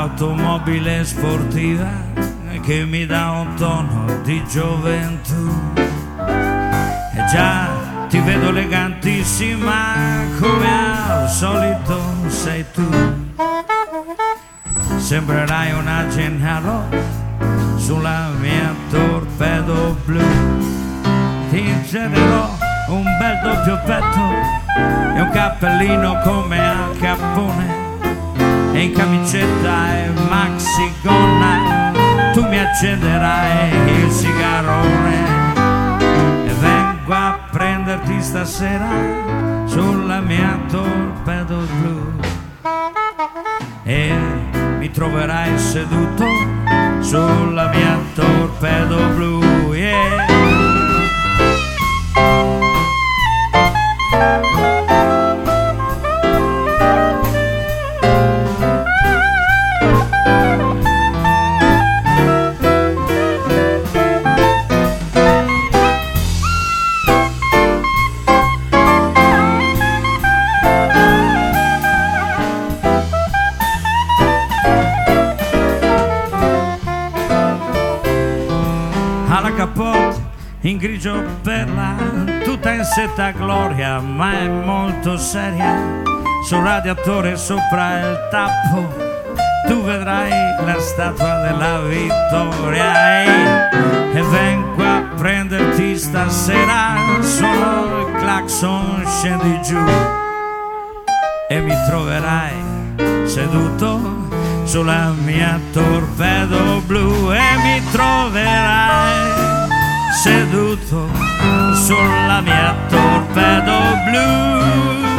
l'automobile sportiva che mi dà un tono di gioventù. E già ti vedo elegantissima come al solito sei tu. Sembrerai una Gennaro sulla mia torpedo blu. Ti ingenerò un bel doppio petto e un cappellino come Al Capone, e in camicetta e maxi gonna tu mi accenderai il sigarone. E vengo a prenderti stasera sulla mia torpedo blu. E mi troverai seduto sulla mia torpedo blu, yeah. Alla capote in grigio perla, tutta in setta gloria, ma è molto seria. Sul radiatore sopra il tappo tu vedrai la statua della vittoria. E vengo a prenderti stasera, suono il clacson, scendi giù e mi troverai seduto sulla mia torpedo blu. E mi troverai seduto sulla mia torpedo blu.